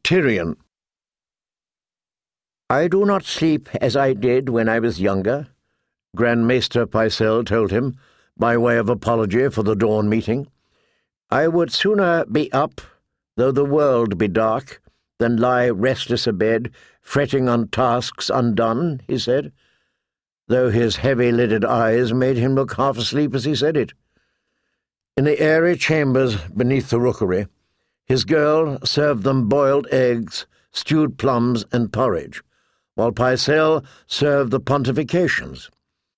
Tyrion. "I do not sleep as I did when I was younger," Grand Maester Pycelle told him, by way of apology for the dawn meeting. "I would sooner be up, though the world be dark, than lie restless abed, fretting on tasks undone," he said, though his heavy-lidded eyes made him look half asleep as he said it. In the airy chambers beneath the rookery, his girl served them boiled eggs, stewed plums, and porridge, while Pycelle served the pontifications.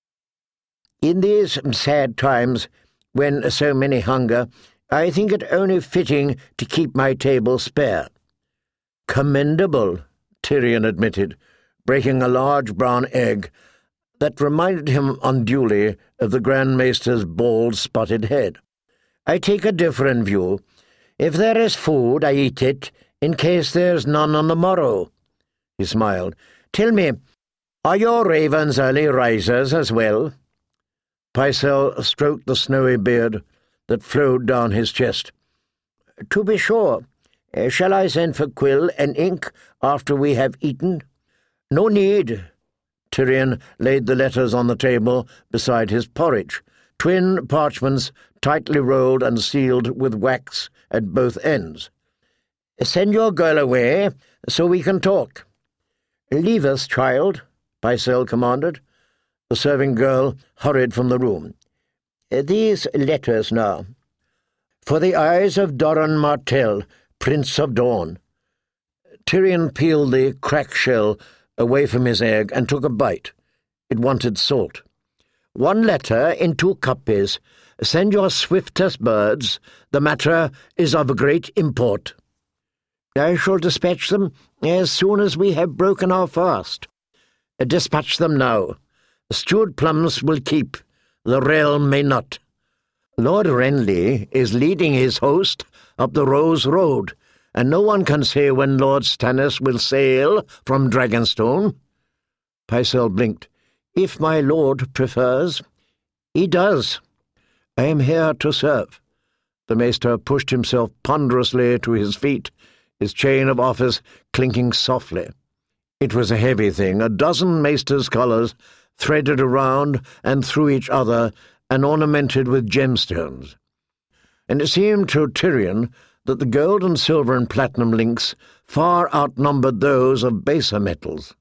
"In these sad times, when so many hunger, I think it only fitting to keep my table spare." "Commendable," Tyrion admitted, breaking a large brown egg that reminded him unduly of the Grand Maester's bald, spotted head. "I take a different view. If there is food, I eat it, in case there's none on the morrow." He smiled. "Tell me, are your ravens early risers as well?" Pycelle stroked the snowy beard that flowed down his chest. "To be sure. Shall I send for quill and ink after we have eaten?" "No need." Tyrion laid the letters on the table beside his porridge, twin parchments tightly rolled and sealed with wax at both ends. "Send your girl away, so we can talk." "Leave us, child," Pycelle commanded. The serving girl hurried from the room. "These letters now. For the eyes of Doran Martell, Prince of Dawn." Tyrion peeled the crack shell away from his egg and took a bite. It wanted salt. "One letter in 2 copies. Send your swiftest birds. The matter is of great import." "I shall dispatch them as soon as we have broken our fast." "Dispatch them now. Stewed plums will keep. The realm may not. Lord Renly is leading his host up the Rose Road, and no one can say when Lord Stannis will sail from Dragonstone." Pycelle blinked. "If my lord prefers." "He does. I am here to serve." The maester pushed himself ponderously to his feet, his chain of office clinking softly. It was a heavy thing, a dozen maester's colours threaded around and through each other and ornamented with gemstones. And it seemed to Tyrion that the gold and silver and platinum links far outnumbered those of baser metals.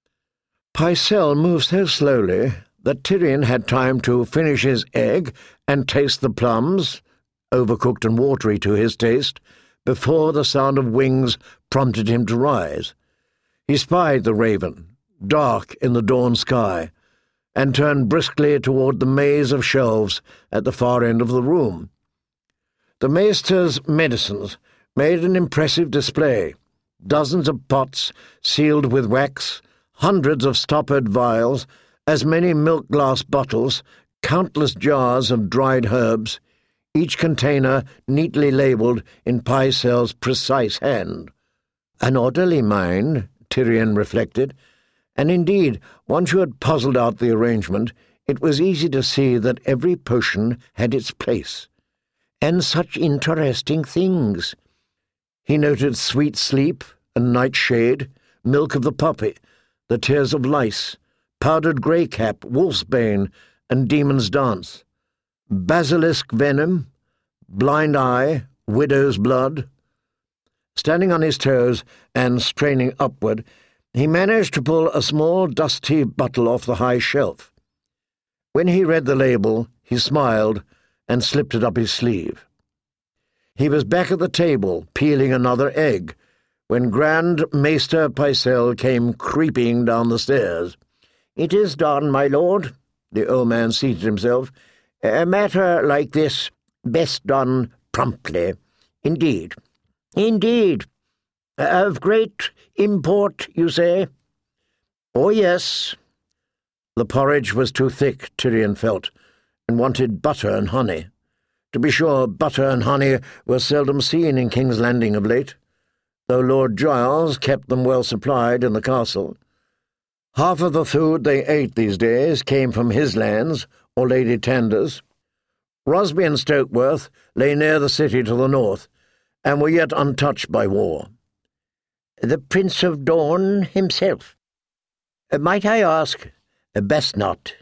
Pycelle moved so slowly that Tyrion had time to finish his egg and taste the plums, overcooked and watery to his taste, before the sound of wings prompted him to rise. He spied the raven, dark in the dawn sky, and turned briskly toward the maze of shelves at the far end of the room. The maester's medicines made an impressive display. Dozens of pots sealed with wax, hundreds of stoppered vials, as many milk-glass bottles, countless jars of dried herbs, each container neatly labelled in Pycelle's precise hand. An orderly mind, Tyrion reflected, and indeed, once you had puzzled out the arrangement, it was easy to see that every potion had its place. And such interesting things. He noted sweet sleep and nightshade, milk of the poppy, the tears of lice, powdered greycap, wolfsbane, and demon's dance, basilisk venom, blind eye, widow's blood. Standing on his toes and straining upward, he managed to pull a small dusty bottle off the high shelf. When he read the label, he smiled and slipped it up his sleeve. He was back at the table, peeling another egg, when Grand Maester Pycelle came creeping down the stairs. "It is done, my lord." The old man seated himself. "A matter like this, best done promptly. Indeed." "Indeed. Of great import, you say?" "Oh, yes." The porridge was too thick, Tyrion felt, and wanted butter and honey. To be sure, butter and honey were seldom seen in King's Landing of late, though Lord Giles kept them well supplied in the castle. Half of the food they ate these days came from his lands or Lady Tander's. Rosby and Stokeworth lay near the city to the north, and were yet untouched by war. The Prince of Dawn himself. Might I ask? Best not.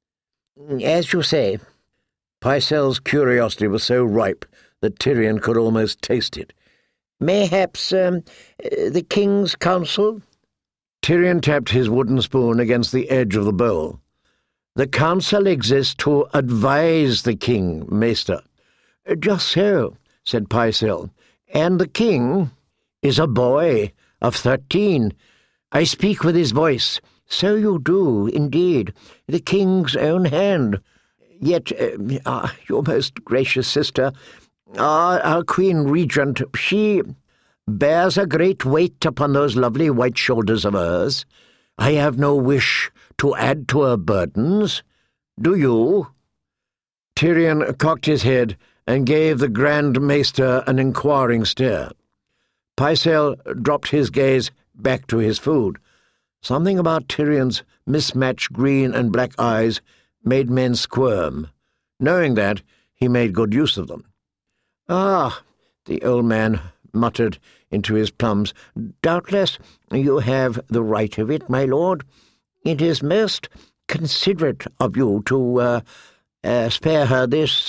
As you say. Pycelle's curiosity was so ripe that Tyrion could almost taste it. Mayhaps the King's Council? Tyrion tapped his wooden spoon against the edge of the bowl. The council exists to advise the king, Maester. Just so, said Pycelle. And the king is a boy of 13. I speak with his voice. So you do, indeed, the king's own hand. Yet, your most gracious sister, our Queen Regent, she bears a great weight upon those lovely white shoulders of hers. I have no wish to add to her burdens. Do you? Tyrion cocked his head and gave the Grand Maester an inquiring stare. Pycelle dropped his gaze back to his food. Something about Tyrion's mismatched green and black eyes made men squirm. Knowing that, he made good use of them. Ah, the old man muttered into his plums, doubtless you have the right of it, my lord. It is most considerate of you to spare her this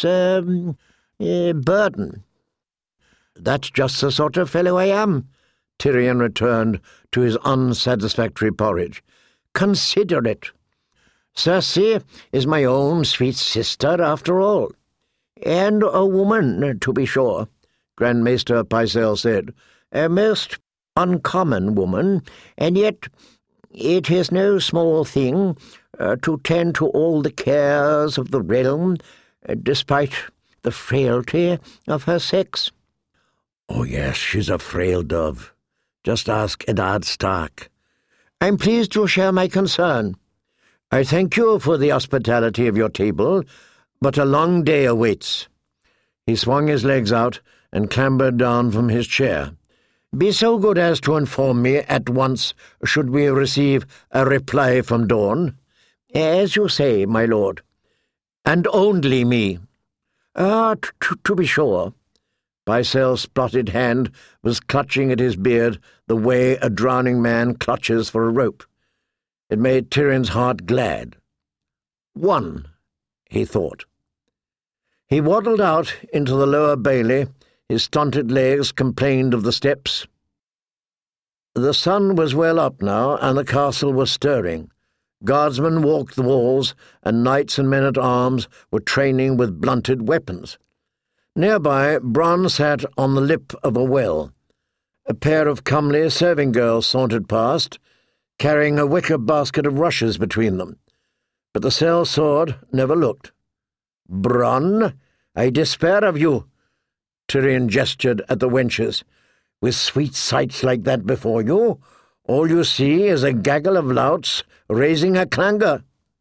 burden. That's just the sort of fellow I am, Tyrion returned to his unsatisfactory porridge. Considerate. Cersei is my own sweet sister, after all. And a woman, to be sure, Grand Maester Pycelle said. A most uncommon woman, and yet it is no small thing to tend to all the cares of the realm, despite the frailty of her sex. Oh, yes, she's a frail dove. Just ask Eddard Stark. I'm pleased to share my concern. I thank you for the hospitality of your table, but a long day awaits. He swung his legs out and clambered down from his chair. Be so good as to inform me at once should we receive a reply from Dorne. As you say, my lord. And only me. To be sure. Pycelle's spotted hand was clutching at his beard the way a drowning man clutches for a rope. It made Tyrion's heart glad. One, he thought. He waddled out into the lower bailey. His stunted legs complained of the steps. The sun was well up now, and the castle was stirring. Guardsmen walked the walls, and knights and men-at-arms were training with blunted weapons. Nearby, Bronn sat on the lip of a well. A pair of comely serving girls sauntered past, carrying a wicker basket of rushes between them. But the sellsword never looked. Bronn, I despair of you. Tyrion gestured at the wenches. With sweet sights like that before you, all you see is a gaggle of louts raising a clangor.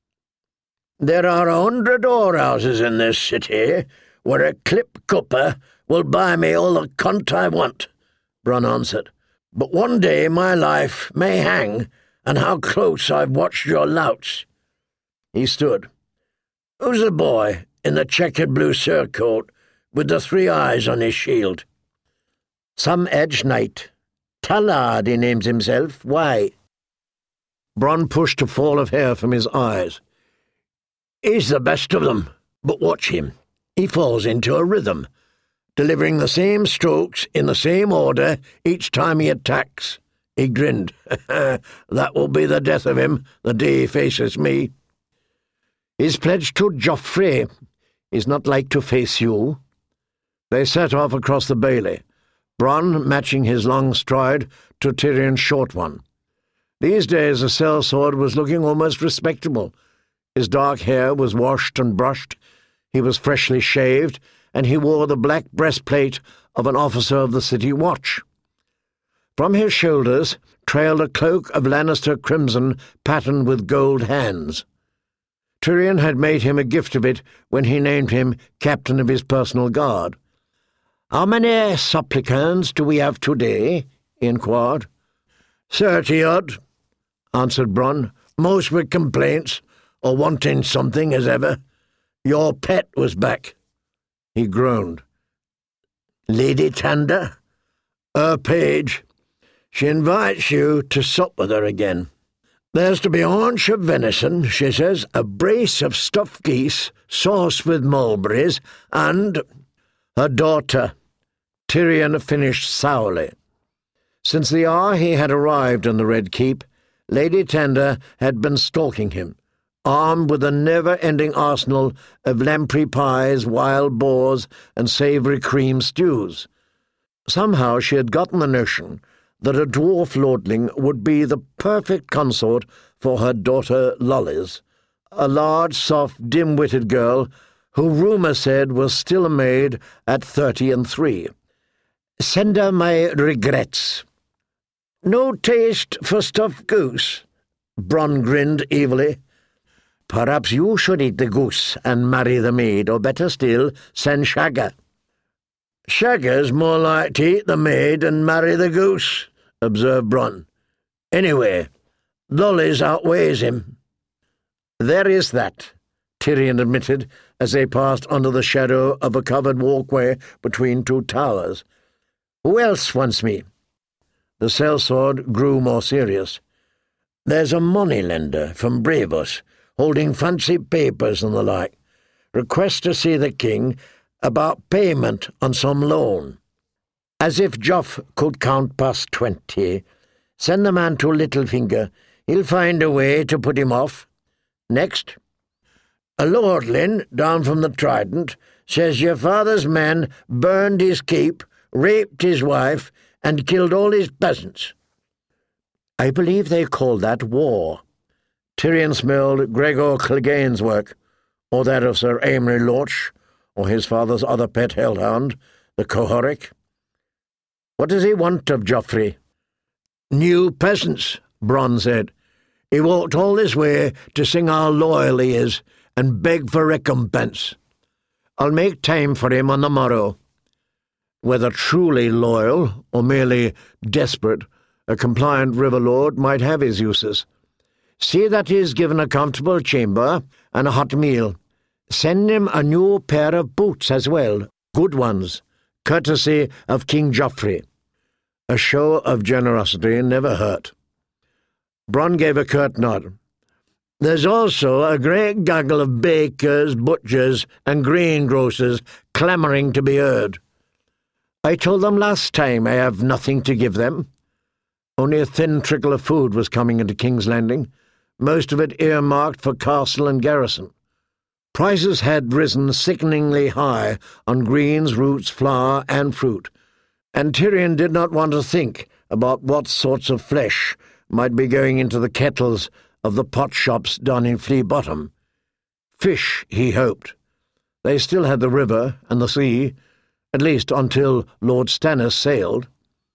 There are 100 whorehouses in this city where a clip-cupper will buy me all the cunt I want, Bronn answered. But one day my life may hang on how close I've watched your louts. He stood. Who's the boy in the checkered blue surcoat with the 3 eyes on his shield? Some edge knight. Tallard he names himself. Why? Bronn pushed a fall of hair from his eyes. He's the best of them, but watch him. He falls into a rhythm, delivering the same strokes in the same order each time he attacks. He grinned. That will be the death of him the day he faces me. He's pledged to Joffrey. He's not like to face you. They set off across the bailey, Bronn matching his long stride to Tyrion's short one. These days the sellsword was looking almost respectable. His dark hair was washed and brushed, he was freshly shaved, and he wore the black breastplate of an officer of the city watch. From his shoulders trailed a cloak of Lannister crimson patterned with gold hands. Tyrion had made him a gift of it when he named him captain of his personal guard. "How many supplicants do we have today?" he inquired. 30-odd, answered Bronn, most with complaints, or wanting something as ever. Your pet was back. He groaned. Lady Tanda? Her page. She invites you to sup with her again. There's to be a haunch of venison, she says, a brace of stuffed geese, sauce with mulberries, and her daughter. Tyrion finished sourly. Since the hour he had arrived in the Red Keep, Lady Tenda had been stalking him, armed with a never-ending arsenal of lamprey pies, wild boars, and savoury cream stews. Somehow she had gotten the notion that a dwarf lordling would be the perfect consort for her daughter Lollies, a large, soft, dim-witted girl who rumour said was still a maid at 33. "Send her my regrets." "No taste for stuffed goose?" Bronn grinned evilly. "Perhaps you should eat the goose and marry the maid, or better still, send Shagga." "Shagga's more like to eat the maid and marry the goose," observed Bronn. "Anyway, Lollies outweighs him." "There is that," Tyrion admitted, as they passed under the shadow of a covered walkway between two towers. "Who else wants me?" The sellsword grew more serious. "There's a moneylender from Bravos, holding fancy papers and the like. Request to see the king about payment on some loan. As if Joff could count past 20. Send the man to Littlefinger. He'll find a way to put him off. Next. A lordling down from the Trident says your father's men burned his keep, raped his wife, and killed all his peasants." "I believe they call that war." Tyrion smelled Gregor Clegane's work, or that of Sir Amory Lorch, or his father's other pet hellhound, the Cohoric. "What does he want of Joffrey?" "New peasants," Bronn said. "He walked all this way to sing how loyal he is and beg for recompense. I'll make time for him on the morrow." Whether truly loyal or merely desperate, a compliant river lord might have his uses. "See that he is given a comfortable chamber and a hot meal. Send him a new pair of boots as well, good ones, courtesy of King Joffrey." A show of generosity never hurt. Bronn gave a curt nod. "There's also a great gaggle of bakers, butchers, and greengrocers clamouring to be heard. I told them last time I have nothing to give them." Only a thin trickle of food was coming into King's Landing, most of it earmarked for castle and garrison. Prices had risen sickeningly high on greens, roots, flour, and fruit, and Tyrion did not want to think about what sorts of flesh might be going into the kettles of the pot shops down in Flea Bottom. Fish, he hoped. They still had the river and the sea, at least until Lord Stannis sailed.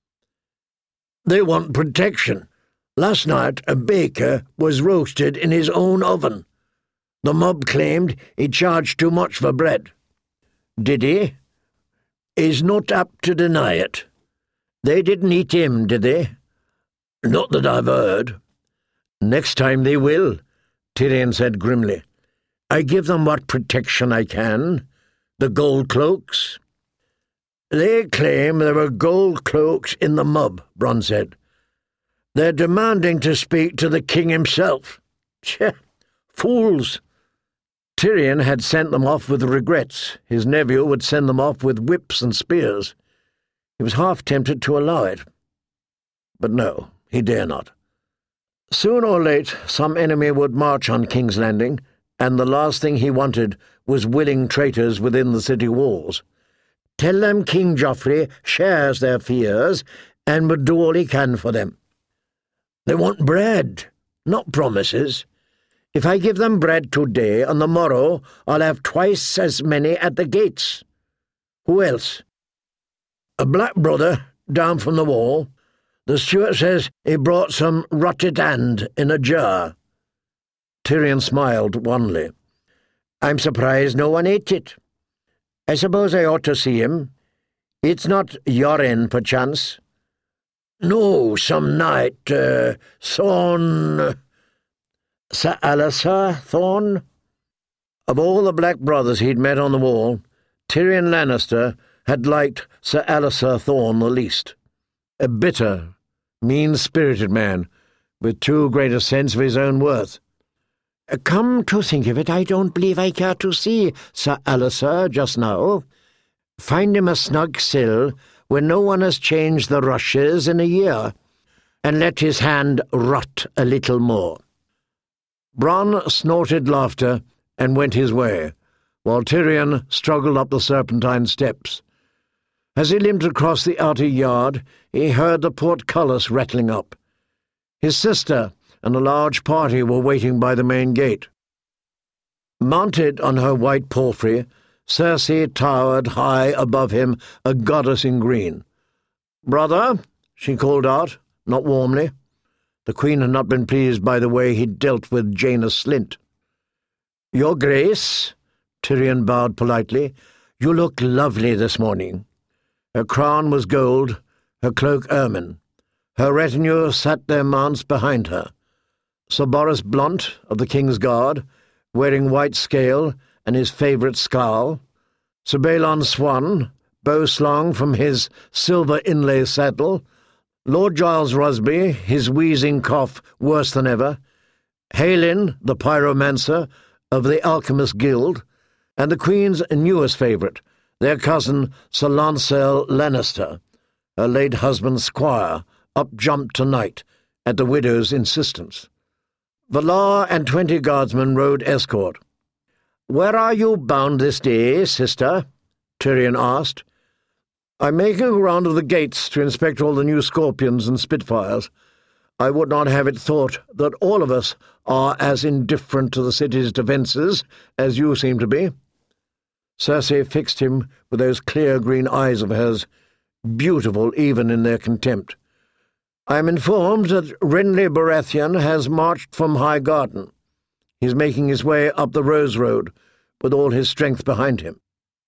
"They want protection. Last night a baker was roasted in his own oven. The mob claimed he charged too much for bread." "Did he?" "He's not apt to deny it." "They didn't eat him, did they?" "Not that I've heard." "Next time they will," Tyrion said grimly. "I give them what protection I can. The gold cloaks." "They claim there were gold cloaks in the mob," Bronn said. "They're demanding to speak to the king himself." "Tch, fools!" Tyrion had sent them off with regrets. His nephew would send them off with whips and spears. He was half tempted to allow it. But no, he dare not. Soon or late, some enemy would march on King's Landing, and the last thing he wanted was willing traitors within the city walls. Tell them King Joffrey shares their fears and would do all he can for them. They want bread, not promises. If I give them bread today, on the morrow I'll have twice as many at the gates. Who else? A black brother down from the wall. The steward says he brought some rotted hand in a jar." Tyrion smiled wanly. "I'm surprised no one ate it. I suppose I ought to see him. It's not Yoren, perchance?" "No, some knight, Sir Alliser Thorne?" Of all the black brothers he'd met on the wall, Tyrion Lannister had liked Sir Alliser Thorne the least. A bitter, Mean-spirited man, with too great a sense of his own worth. Come to think of it, I don't believe I care to see Sir Alistair just now. Find him a snug sill where no one has changed the rushes in a year, and let his hand rot a little more." Bronn snorted laughter and went his way, while Tyrion struggled up the serpentine steps. As he limped across the outer yard, he heard the portcullis rattling up. His sister and a large party were waiting by the main gate. Mounted on her white palfrey, Cersei towered high above him, a goddess in green. "Brother," she called out, not warmly. The Queen had not been pleased by the way he dealt with Jaina Slynt. "Your Grace," Tyrion bowed politely, "you look lovely this morning." Her crown was gold, her cloak ermine. Her retinue sat their mounts behind her. Sir Boros Blount, of the King's Guard, wearing white scale and his favourite scowl. Sir Balon Swann, bow-slung from his silver inlay saddle. Lord Giles Rosby, his wheezing cough worse than ever. Halin, the pyromancer of the Alchemist Guild, and the Queen's newest favourite, their cousin Sir Lancel Lannister, her late husband's squire, up-jumped tonight at the widow's insistence. Valar and 20 guardsmen rode escort. "Where are you bound this day, sister?" Tyrion asked. "I'm making a round of the gates to inspect all the new Scorpions and Spitfires. I would not have it thought that all of us are as indifferent to the city's defences as you seem to be." Cersei fixed him with those clear green eyes of hers, beautiful even in their contempt. "I am informed that Renly Baratheon has marched from Highgarden. He's making his way up the Rose Road, with all his strength behind him."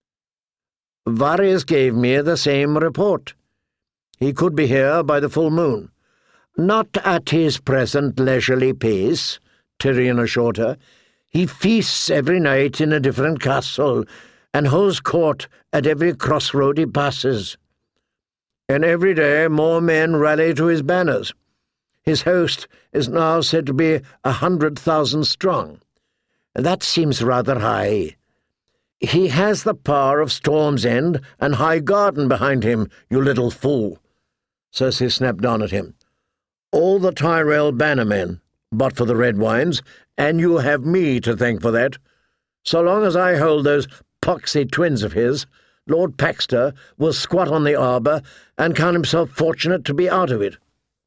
"Varys gave me the same report. He could be here by the full moon." "Not at his present leisurely pace," Tyrion assured her. "He feasts every night in a different castle, and holds court at every crossroad he passes. And every day more men rally to his banners. His host is now said to be 100,000 strong. That seems rather high. He has the power of Storm's End and Highgarden behind him, you little fool." Cersei snapped down at him. "All the Tyrell bannermen, but for the red wines, and you have me to thank for that. So long as I hold those poxy twins of his, Lord Paxter will squat on the arbour and count himself fortunate to be out of it.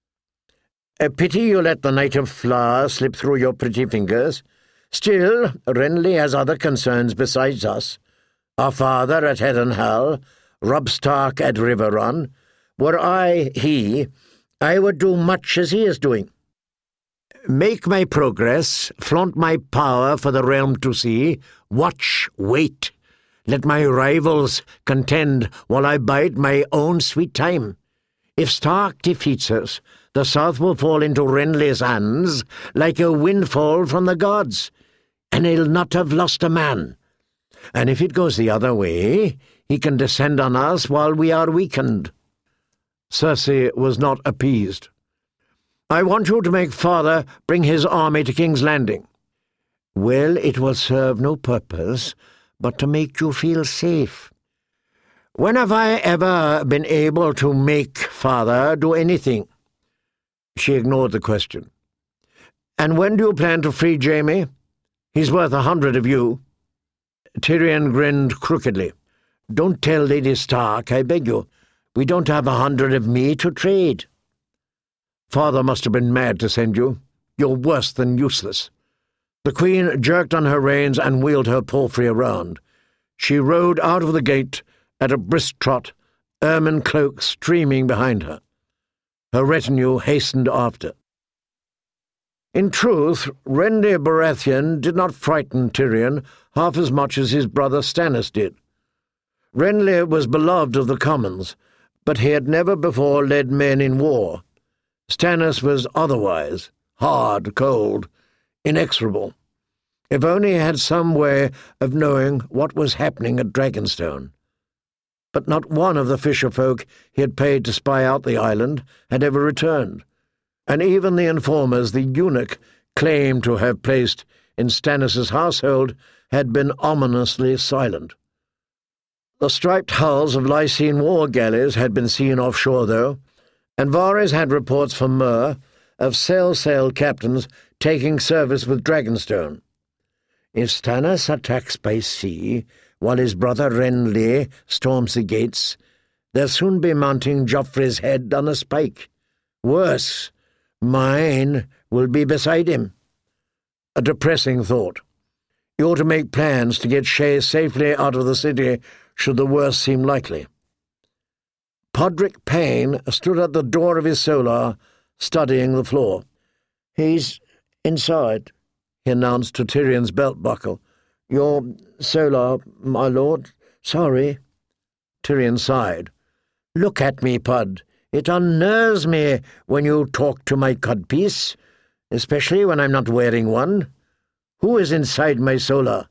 A pity you let the Knight of Flower slip through your pretty fingers. Still, Renly has other concerns besides us. Our father at Harrenhal, Robb Stark at Riverrun. Were I he, I would do much as he is doing. Make my progress, flaunt my power for the realm to see, watch, wait. Let my rivals contend while I bide my own sweet time. If Stark defeats us, the south will fall into Renly's hands like a windfall from the gods, and he'll not have lost a man. And if it goes the other way, he can descend on us while we are weakened." Cersei was not appeased. "I want you to make father bring his army to King's Landing." "Well, it will serve no purpose but to make you feel safe." "When have I ever been able to make father do anything?" She ignored the question. "And when do you plan to free Jaime? He's worth 100 of you." Tyrion grinned crookedly. "Don't tell Lady Stark, I beg you. We don't have 100 of me to trade." "Father must have been mad to send you. You're worse than useless." The Queen jerked on her reins and wheeled her palfrey around. She rode out of the gate at a brisk trot, ermine cloak streaming behind her. Her retinue hastened after. In truth, Renly Baratheon did not frighten Tyrion half as much as his brother Stannis did. Renly was beloved of the commons, but he had never before led men in war. Stannis was otherwise, hard, cold, inexorable. If only he had some way of knowing what was happening at Dragonstone. but not one of the fisher folk he had paid to spy out the island had ever returned, and even the informers the eunuch claimed to have placed in Stannis's household had been ominously silent. The striped hulls of Lysene war galleys had been seen offshore, though, and Varys had reports from Myr of sail captains taking service with Dragonstone. If Stannis attacks by sea, while his brother Renly storms the gates, they'll soon be mounting Joffrey's head on a spike. Worse, mine will be beside him. A depressing thought. He ought to make plans to get Shae safely out of the city should the worst seem likely. Podrick Payne stood at the door of his solar, studying the floor. "He's inside," he announced to Tyrion's belt buckle. "Your solar, my lord. Sorry." Tyrion sighed. "Look at me, Pod. It unnerves me when you talk to my codpiece, especially when I'm not wearing one. Who is inside my solar?"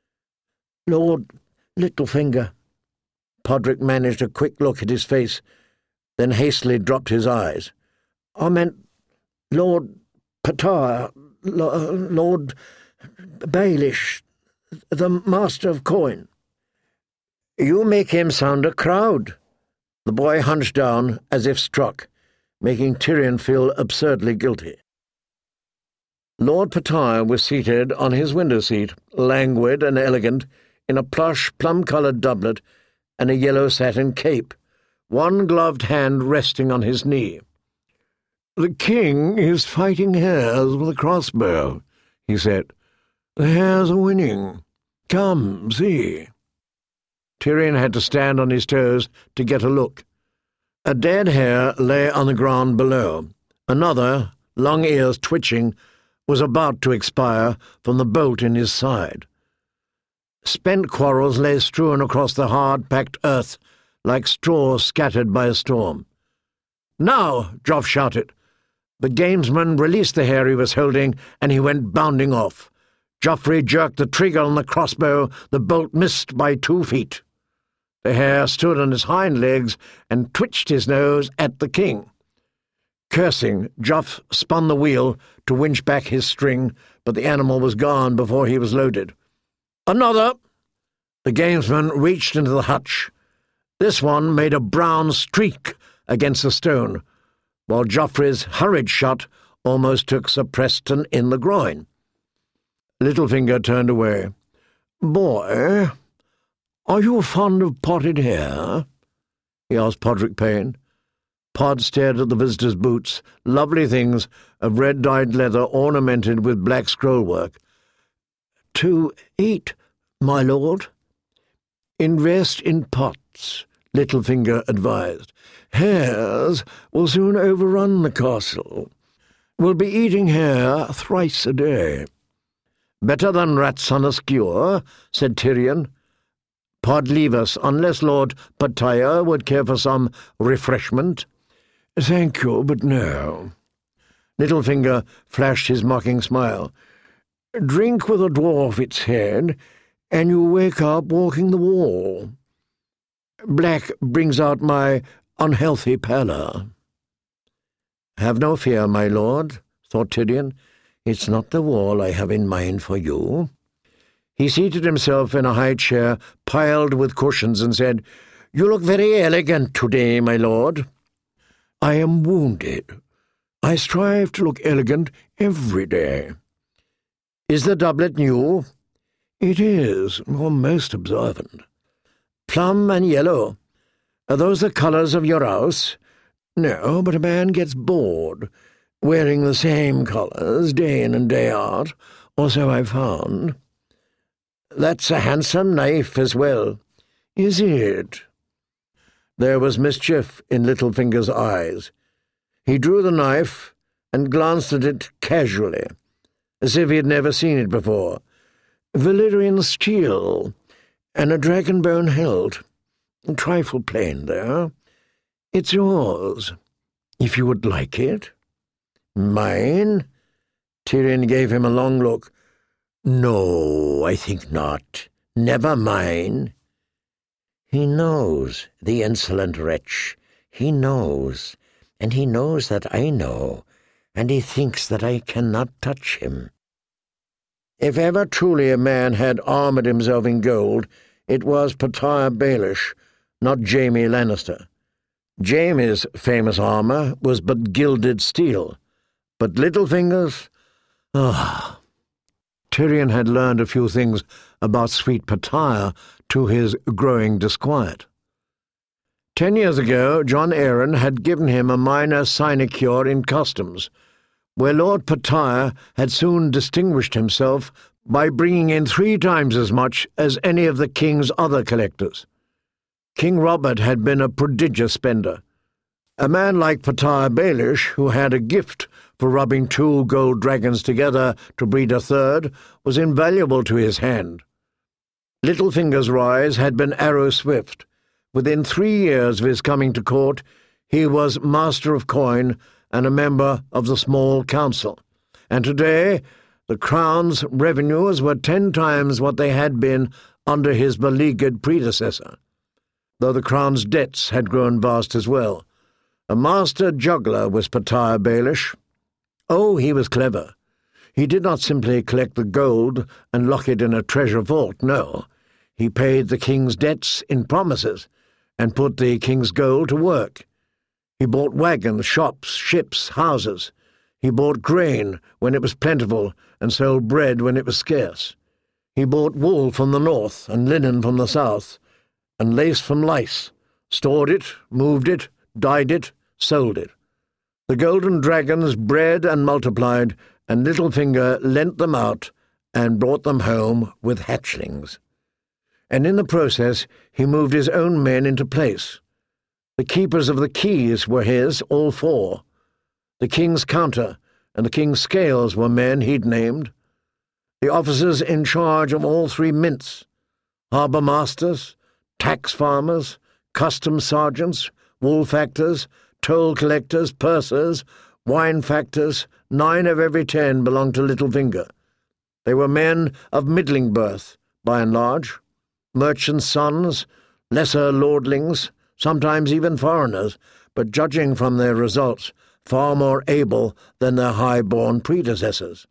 "Lord Littlefinger." Podrick managed a quick look at his face, then hastily dropped his eyes. "I meant Lord Pattaya, Lord Baelish, the Master of Coin." "You make him sound a crowd." The boy hunched down as if struck, making Tyrion feel absurdly guilty. Lord Pattaya was seated on his window seat, languid and elegant, in a plush, plum-coloured doublet and a yellow satin cape, one gloved hand resting on his knee. "The king is fighting hares with a crossbow," he said. "The hares are winning. Come, see." Tyrion had to stand on his toes to get a look. A dead hare lay on the ground below. Another, long ears twitching, was about to expire from the bolt in his side. Spent quarrels lay strewn across the hard-packed earth like straw scattered by a storm. "Now!" Joff shouted. The gamesman released the hare he was holding, and he went bounding off. Joffrey jerked the trigger on the crossbow. The bolt missed by 2 feet. The hare stood on his hind legs and twitched his nose at the king. Cursing, Joff spun the wheel to winch back his string, but the animal was gone before he was loaded. "Another!" The gamesman reached into the hutch. This one made a brown streak against the stone, while Joffrey's hurried shot almost took Sir Preston in the groin. Littlefinger turned away. "Boy, are you fond of potted hair?" he asked Podrick Payne. Pod stared at the visitor's boots, lovely things of red-dyed leather ornamented with black scrollwork. "To eat, my lord." "Invest in pots," Littlefinger advised. "Hares will soon overrun the castle. We'll be eating hare thrice a day." "Better than rats on a skewer," said Tyrion. "Pod, leave us, unless Lord Pattaya would care for some refreshment." "Thank you, but no." Littlefinger flashed his mocking smile. "Drink with a dwarf its head, and you wake up walking the wall. Black brings out my unhealthy pallor." "Have no fear, my lord," thought Tyrion. "It's not the wall I have in mind for you." He seated himself in a high chair piled with cushions and said, "You look very elegant today, my lord." "I am wounded. I strive to look elegant every day." "Is the doublet new?" "It is. You're most observant." "Plum and yellow. Are those the colours of your house?" "No, but a man gets bored wearing the same colours day in and day out, or so I've found." "That's a handsome knife as well." "Is it?" There was mischief in Littlefinger's eyes. He drew the knife and glanced at it casually, as if he had never seen it before. "Valyrian steel, and a dragonbone hilt. A trifle plain, though. It's yours, if you would like it." "Mine?" Tyrion gave him a long look. "No, I think not. Never mine." He knows, the insolent wretch. He knows, and he knows that I know, and he thinks that I cannot touch him. If ever truly a man had armoured himself in gold, it was Petire Baelish, not Jaime Lannister. Jaime's famous armour was but gilded steel, but Littlefinger's— Tyrion had learned a few things about sweet Petire to his growing disquiet. 10 years ago, Jon Arryn had given him a minor sinecure in customs, where Lord Petire had soon distinguished himself by bringing in 3 times as much as any of the king's other collectors. King Robert had been a prodigious spender. A man like Petire Baelish, who had a gift for rubbing 2 gold dragons together to breed a third, was invaluable to his hand. Littlefinger's rise had been arrow-swift. Within 3 years of his coming to court, he was Master of Coin and a member of the Small Council, and today the Crown's revenues were 10 times what they had been under his beleaguered predecessor, though the Crown's debts had grown vast as well. A master juggler was Petire Baelish. Oh, he was clever. He did not simply collect the gold and lock it in a treasure vault, no. He paid the king's debts in promises and put the king's gold to work. He bought wagons, shops, ships, houses. He bought grain when it was plentiful and sold bread when it was scarce. He bought wool from the north and linen from the south, and lace from lice, stored it, moved it, dyed it, sold it. The golden dragons bred and multiplied, and Littlefinger lent them out and brought them home with hatchlings. And in the process he moved his own men into place. The keepers of the keys were his, all 4. The king's counter and the king's scales were men he'd named. The officers in charge of all 3 mints, harbour masters, tax farmers, customs sergeants, wool factors, toll collectors, pursers, wine factors, 9 of every 10 belonged to Littlefinger. They were men of middling birth, by and large, merchants' sons, lesser lordlings, sometimes even foreigners, but judging from their results, far more able than their high-born predecessors.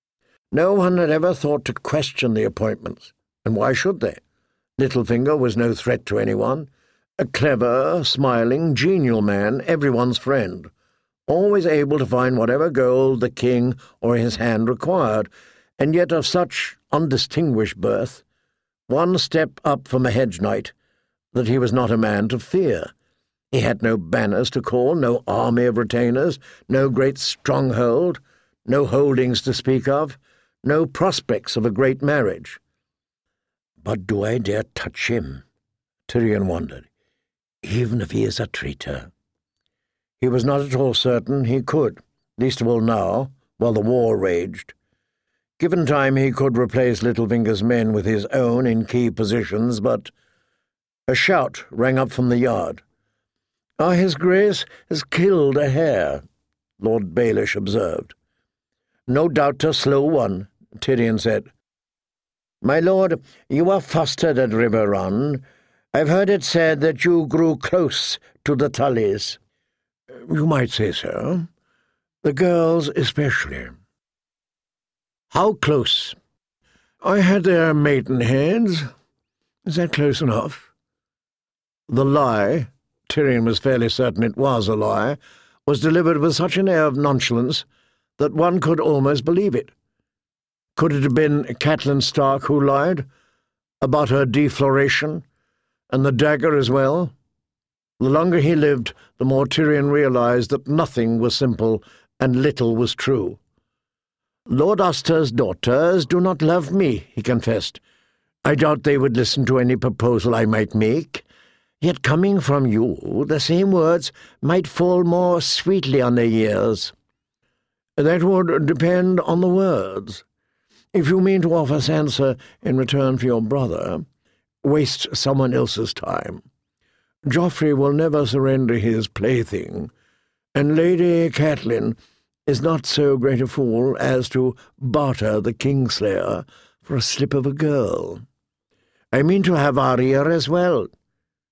No one had ever thought to question the appointments, and why should they? Littlefinger was no threat to anyone, a clever, smiling, genial man, everyone's friend, always able to find whatever gold the king or his hand required, and yet of such undistinguished birth, one step up from a hedge knight, that he was not a man to fear. He had no banners to call, no army of retainers, no great stronghold, no holdings to speak of, no prospects of a great marriage. But do I dare touch him? Tyrion wondered. Even if he is a traitor. He was not at all certain he could, least of all now, while the war raged. Given time, he could replace Littlefinger's men with his own in key positions, but— A shout rang up from the yard. His Grace has killed a hare," Lord Baelish observed. "No doubt a slow one," Tyrion said. "My lord, you are fostered at River Run. I've heard it said that you grew close to the Tullys." "You might say so. The girls especially." "How close?" "I had their maidenheads. Is that close enough?" The lie— Tyrion was fairly certain it was a lie— was delivered with such an air of nonchalance that one could almost believe it. Could it have been Catelyn Stark who lied? About her defloration? And the dagger as well? The longer he lived, the more Tyrion realized that nothing was simple and little was true. "Lord Uster's daughters do not love me," he confessed. "I doubt they would listen to any proposal I might make. Yet coming from you, the same words might fall more sweetly on their ears." "That would depend on the words. If you mean to offer Sansa in return for your brother, waste someone else's time. Joffrey will never surrender his plaything, and Lady Catelyn is not so great a fool as to barter the Kingslayer for a slip of a girl. I mean to have Arya as well.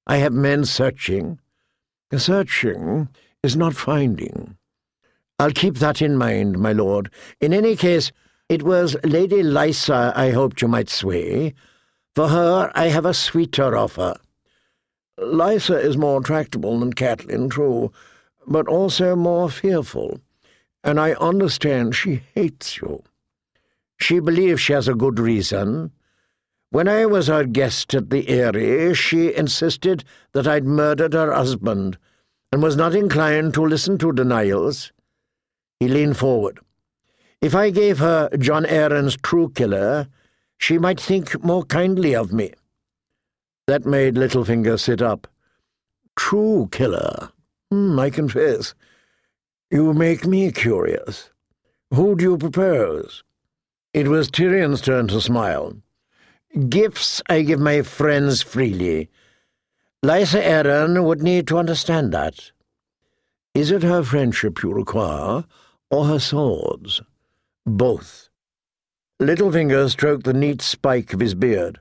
I have men searching. Searching is not finding. I'll keep that in mind, my lord. In any case, it was Lady Lysa I hoped you might sway. For her I have a sweeter offer. Lysa is more tractable than Catelyn, true, but also more fearful, and I understand she hates you. She believes she has a good reason. When I was her guest at the Eyrie, she insisted that I'd murdered her husband, and was not inclined to listen to denials. He leaned forward. If I gave her Jon Arryn's true killer, she might think more kindly of me. That made Littlefinger sit up. True killer? I confess. You make me curious. Who do you propose? It was Tyrion's turn to smile. Gifts I give my friends freely. Lysa Arryn would need to understand that. Is it her friendship you require, or her swords? Both. Littlefinger stroked the neat spike of his beard.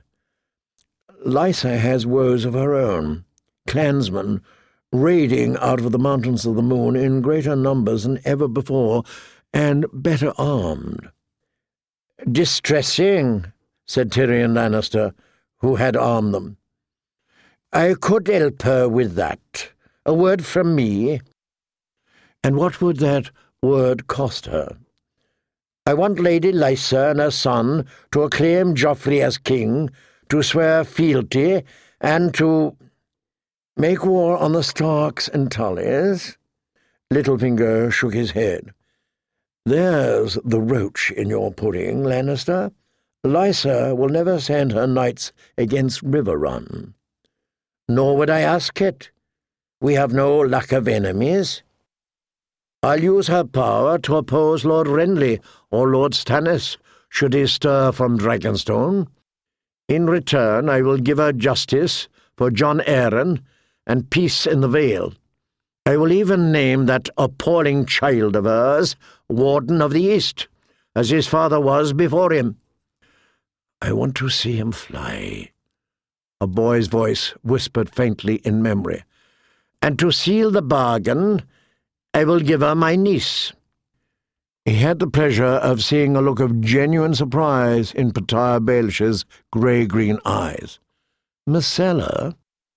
Lysa has woes of her own. Clansmen raiding out of the Mountains of the Moon in greater numbers than ever before, and better armed. Distressing, said Tyrion Lannister, who had armed them. I could help her with that. A word from me. And what would that word cost her? I want Lady Lysa and her son to acclaim Joffrey as king, to swear fealty, and to make war on the Starks and Tullys. Littlefinger shook his head. There's the roach in your pudding, Lannister. Lysa will never send her knights against Riverrun. Nor would I ask it. We have no lack of enemies. I'll use her power to oppose Lord Renly or Lord Stannis, should he stir from Dragonstone. In return, I will give her justice for Jon Arryn and peace in the Vale. I will even name that appalling child of hers Warden of the East, as his father was before him. I want to see him fly, a boy's voice whispered faintly in memory. And to seal the bargain, I will give her my niece. He had the pleasure of seeing a look of genuine surprise in Petyr Baelish's grey-green eyes. Myrcella?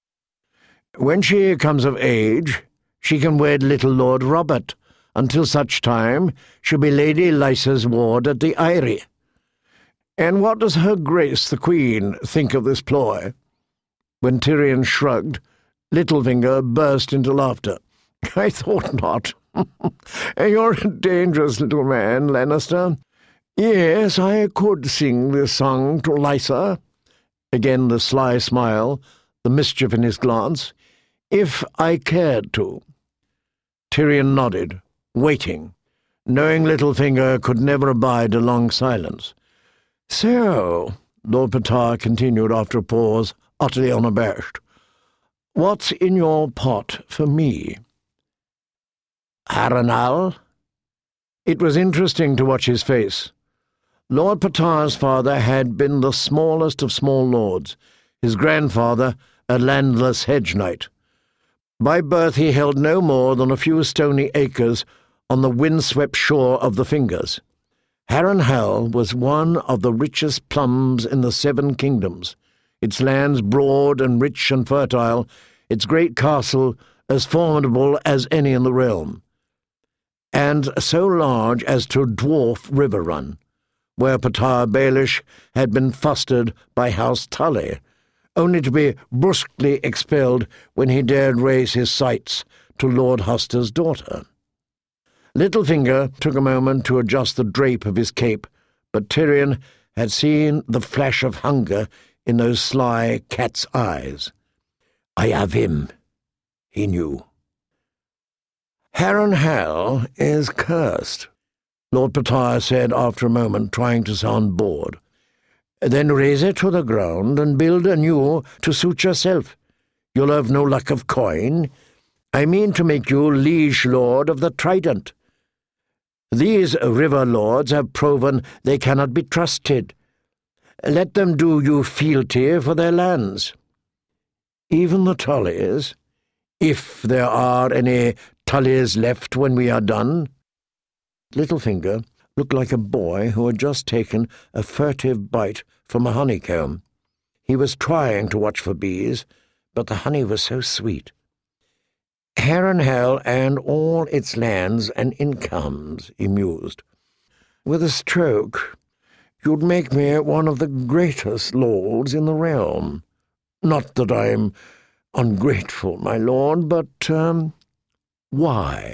When she comes of age, she can wed little Lord Robert. Until such time, she'll be Lady Lysa's ward at the Eyrie. And what does her Grace the Queen think of this ploy? When Tyrion shrugged, Littlefinger burst into laughter. I thought not. You're a dangerous little man, Lannister. Yes, I could sing this song to Lysa. Again the sly smile, the mischief in his glance. If I cared to. Tyrion nodded, waiting, knowing Littlefinger could never abide a long silence. So, Lord Petyr continued after a pause, utterly unabashed, what's in your pot for me? Harrenhal? It was interesting to watch his face. Lord Petyr's father had been the smallest of small lords, his grandfather a landless hedge knight. By birth he held no more than a few stony acres on the wind-swept shore of the Fingers. Harrenhal was one of the richest plums in the Seven Kingdoms, its lands broad and rich and fertile, its great castle as formidable as any in the realm, and so large as to dwarf Riverrun, where Petyr Baelish had been fostered by House Tully, only to be brusquely expelled when he dared raise his sights to Lord Huster's daughter. Littlefinger took a moment to adjust the drape of his cape, but Tyrion had seen the flash of hunger in those sly cat's eyes. I have him, he knew. Harrenhal is cursed, Lord Petyr said after a moment, trying to sound bored. Then raze it to the ground and build anew to suit yourself. You'll have no lack of coin. I mean to make you liege lord of the Trident. These river lords have proven they cannot be trusted. Let them do you fealty for their lands. Even the Tullys, if there are any Tullys left when we are done. Littlefinger looked like a boy who had just taken a furtive bite from a honeycomb. He was trying to watch for bees, but the honey was so sweet. Harrenhal and all its lands and incomes, he mused. With a stroke, you'd make me one of the greatest lords in the realm. Not that I'm ungrateful, my lord, but, why?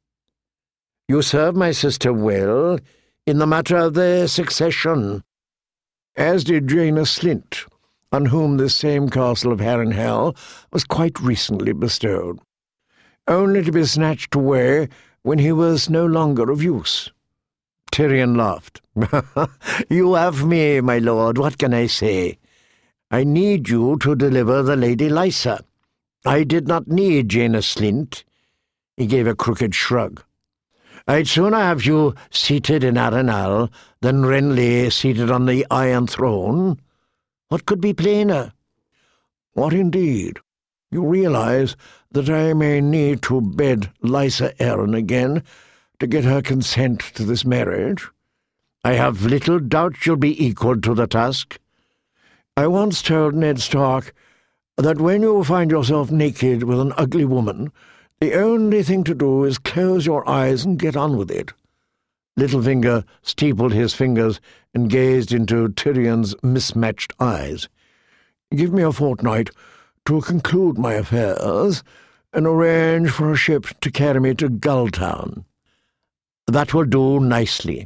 You serve my sister well in the matter of the succession, as did Jaina Slint, on whom this same castle of Harrenhal was quite recently bestowed, only to be snatched away when he was no longer of use. Tyrion laughed. You have me, my lord, what can I say? I need you to deliver the Lady Lysa. I did not need Jaina Slint. He gave a crooked shrug. I'd sooner have you seated in Harrenhal than Renly seated on the Iron Throne. What could be plainer? What indeed? You realize that I may need to bed Lysa Arryn again to get her consent to this marriage. I have little doubt you'll be equal to the task. I once told Ned Stark that when you find yourself naked with an ugly woman, the only thing to do is close your eyes and get on with it. Littlefinger steepled his fingers and gazed into Tyrion's mismatched eyes. Give me a fortnight to conclude my affairs and arrange for a ship to carry me to Gulltown. That will do nicely.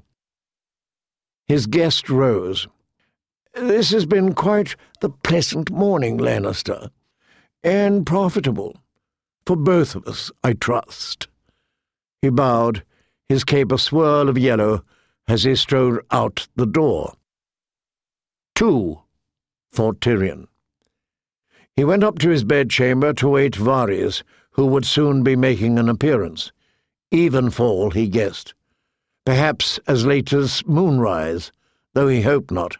His guest rose. This has been quite the pleasant morning, Lannister, and profitable. For both of us, I trust. He bowed, his cape a swirl of yellow, as he strode out the door. 2, thought Tyrion. He went up to his bedchamber to await Varys, who would soon be making an appearance. Evenfall, he guessed. Perhaps as late as moonrise, though he hoped not.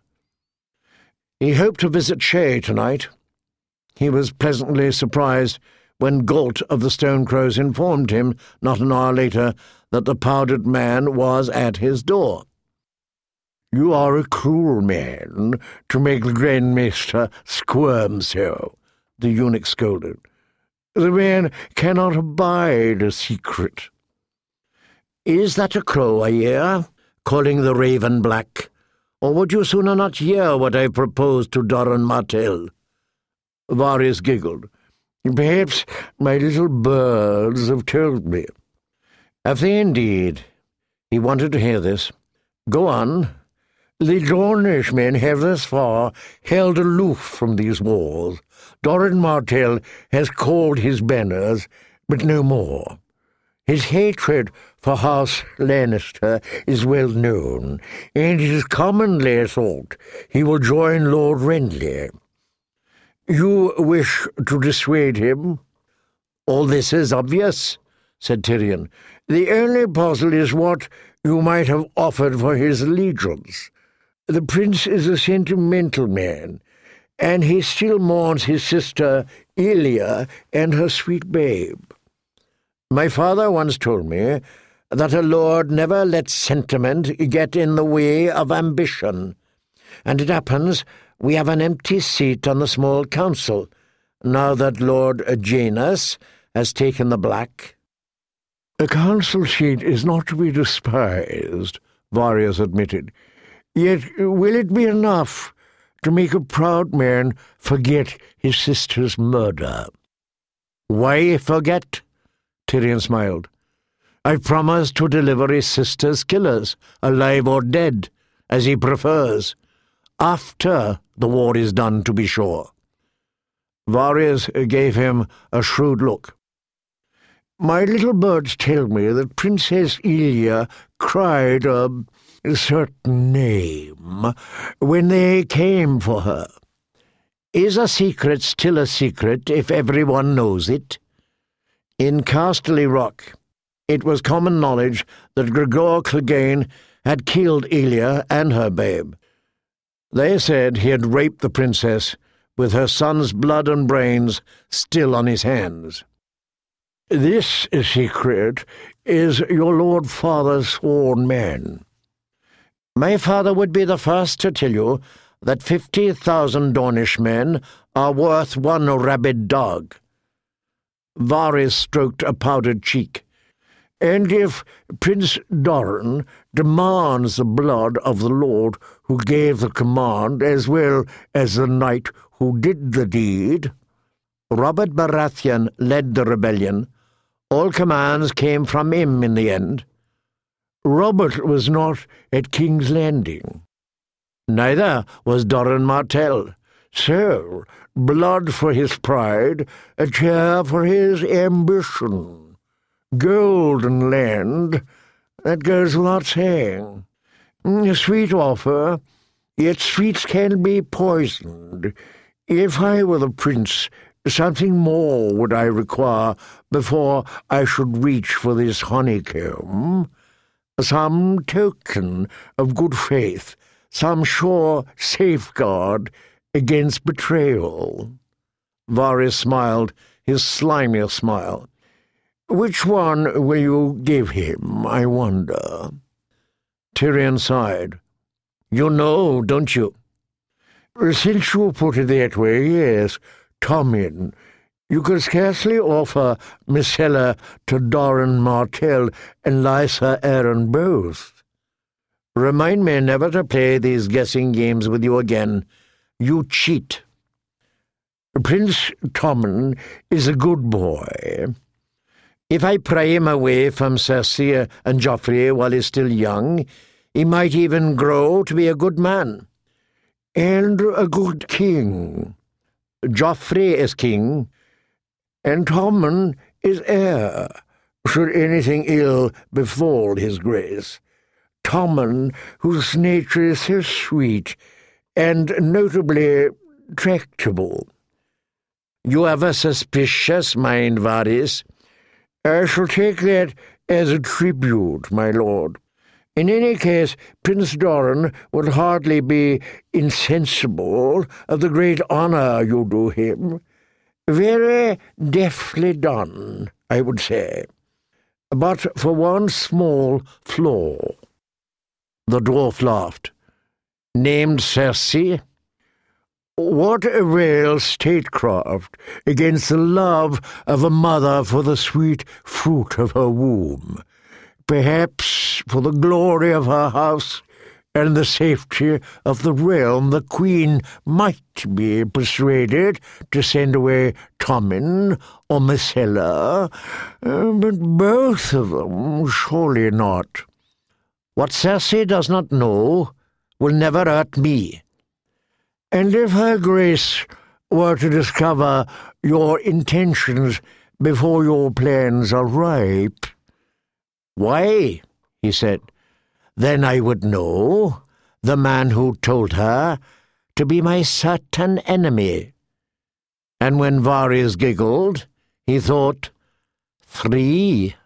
He hoped to visit Shay tonight. He was pleasantly surprised when Galt of the Stonecrows informed him, not an hour later, that the powdered man was at his door. You are a cruel man to make the Grand Maester squirm so, the eunuch scolded. The man cannot abide a secret. Is that a crow I hear, calling the raven black? Or would you sooner not hear what I propose to Doran Martell? Varys giggled. Perhaps my little birds have told me. Have they indeed? He wanted to hear this. Go on. The Dornish men have thus far held aloof from these wars. Doran Martell has called his banners, but no more. His hatred for House Lannister is well known, and it is commonly thought he will join Lord Renly. You wish to dissuade him? All this is obvious, said Tyrion. The only puzzle is what you might have offered for his allegiance. The prince is a sentimental man, and he still mourns his sister Elia and her sweet babe. My father once told me that a lord never lets sentiment get in the way of ambition, and it happens we have an empty seat on the small council, now that Lord Janus has taken the black. A council seat is not to be despised, Varys admitted. Yet will it be enough to make a proud man forget his sister's murder? Why forget? Tyrion smiled. I've promised to deliver his sister's killers, alive or dead, as he prefers. After the war is done, to be sure. Varys gave him a shrewd look. My little birds tell me that Princess Elia cried a certain name when they came for her. Is a secret still a secret if everyone knows it? In Casterly Rock, it was common knowledge that Gregor Clegane had killed Elia and her babe. They said he had raped the princess with her son's blood and brains still on his hands. "This secret is your Lord Father's sworn man. My father would be the first to tell you that 50,000 Dornish men are worth one rabid dog." Varys stroked a powdered cheek. "And if Prince Doran demands the blood of the lord who gave the command as well as the knight who did the deed—" Robert Baratheon led the rebellion. All commands came from him in the end. Robert was not at King's Landing. Neither was Doran Martell. So, blood for his pride, a chair for his ambition. Gold and land, that goes without saying. A sweet offer, yet sweets can be poisoned. If I were the prince, something more would I require before I should reach for this honeycomb. Some token of good faith, some sure safeguard against betrayal." Varys smiled, his slimier smile. "Which one will you give him, I wonder?" Tyrion sighed. "You know, don't you?" "Since you put it that way, yes. Tommen. You could scarcely offer Myrcella to Doran Martell and Lysa Arryn both. Remind me never to play these guessing games with you again. You cheat. Prince Tommen is a good boy. If I pry him away from Cersei and Joffrey while he's still young, he might even grow to be a good man. And a good king. Joffrey is king, and Tommen is heir, should anything ill befall his grace. Tommen, whose nature is so sweet, and notably tractable. You have a suspicious mind, Varys. I shall take that as a tribute, my lord. In any case, Prince Doran would hardly be insensible of the great honour you do him. Very deftly done, I would say. But for one small flaw." The dwarf laughed. "Named Cersei? What avails statecraft against the love of a mother for the sweet fruit of her womb? Perhaps for the glory of her house and the safety of the realm, the queen might be persuaded to send away Tommen or Myrcella, but both of them surely not. What Cersei does not know will never hurt me. And if her grace were to discover your intentions before your plans are ripe—" "Why?" he said. "Then I would know the man who told her to be my certain enemy." And when Varys giggled, he thought, 3